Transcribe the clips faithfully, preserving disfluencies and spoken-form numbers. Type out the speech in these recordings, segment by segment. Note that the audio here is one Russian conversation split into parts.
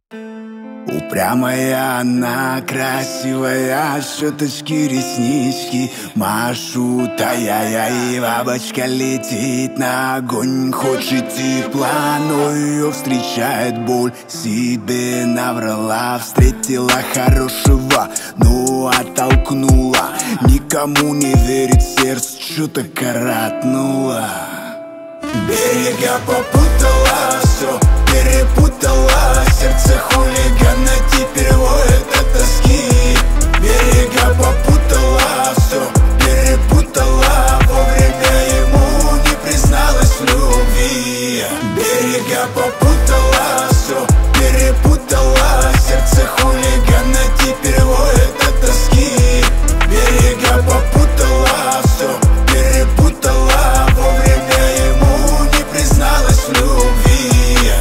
Упрямая она, красивая, щеточки, реснички машут, ай-яй-яй, бабочка летит на огонь, хочет тепла, но ее встречает боль. Себе наврала, встретила хорошего, но оттолкнула. Никому не верит сердце, что-то коротнула. Берега попутала, все перепутала, сердце хулигана теперь воет от тоски. Берега попутала, все перепутала, вовремя ему не призналась в любви. Берега попутала, все перепутала, сердце хулигана теперь воет от тоски. Берега попутала, все перепутала, вовремя ему не призналась в любви.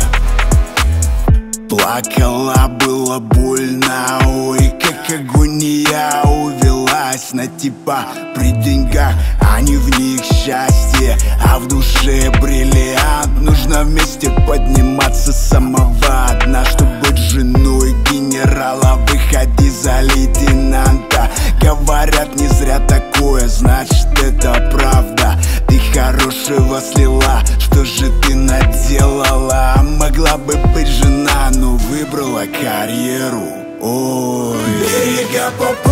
Плакала, было больно, ой, как агония, увелась на типа при деньгах, а не в них счастье, а в душе бриллиант. Нужно вместе подниматься с самого дна, чтобы быть женой генерала, выходи за лейтенанта. Говорят, не зря такое, значит это правда. Ты хорошего слила, что же ты наделала? Могла бы быть жена, но выбрала карьеру. Ой, берега попутала.